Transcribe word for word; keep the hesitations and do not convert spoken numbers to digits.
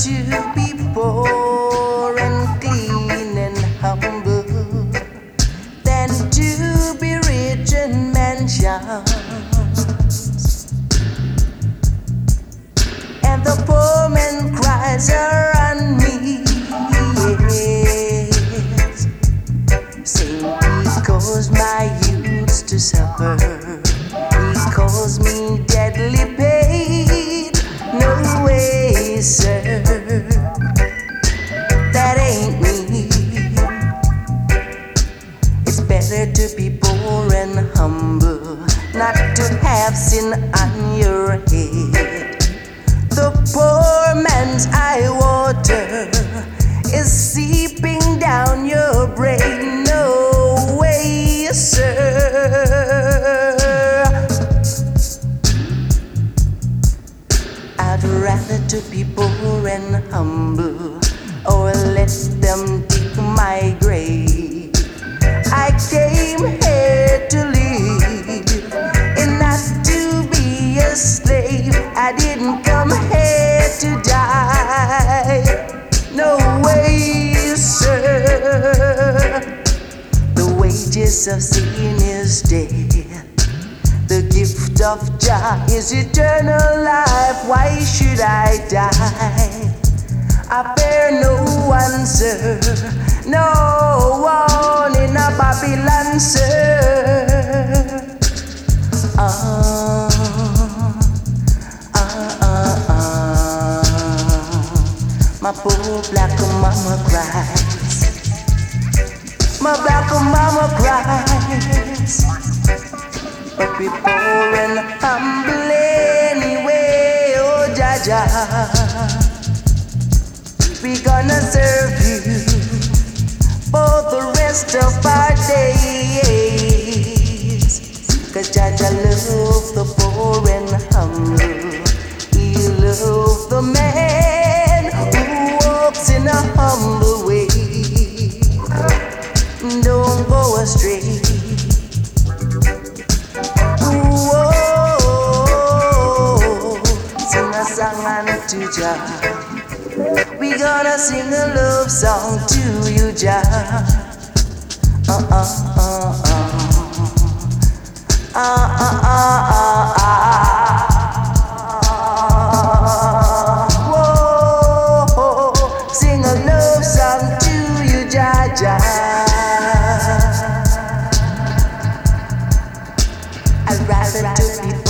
to be poor and clean and humble than to be rich in mansions. And the poor man cries around me, yes, saying he caused my youths to suffer. He calls me deadly pain. No way, sir, that ain't me. It's better to be poor and humble, not to have sin on your head. The poor man's eye water is seeping down your brain. No way, sir. I'd rather to be poor and humble, or let them dig my grave. I came here to live and not to be a slave. I didn't come here to die. No way, sir. The wages of sin is death. The gift of Jah is eternal life. Why should I die? I fear no one, sir. No one in a Babylon, sir. Ah, ah, ah, ah. My poor black mama cries. My black mama cries. But we poor and humble anyway, oh Jah Jah. We gonna serve you for the rest of our days. Cause Jah Jah love the poor and humble. He love the man who walks in a humble way. Don't go astray. To Jah, we gonna sing a love song to you, Jah. Uh uh uh uh. Uh uh uh uh uh. Whoa, sing a love song to you, Jah Jah. I'd rather to be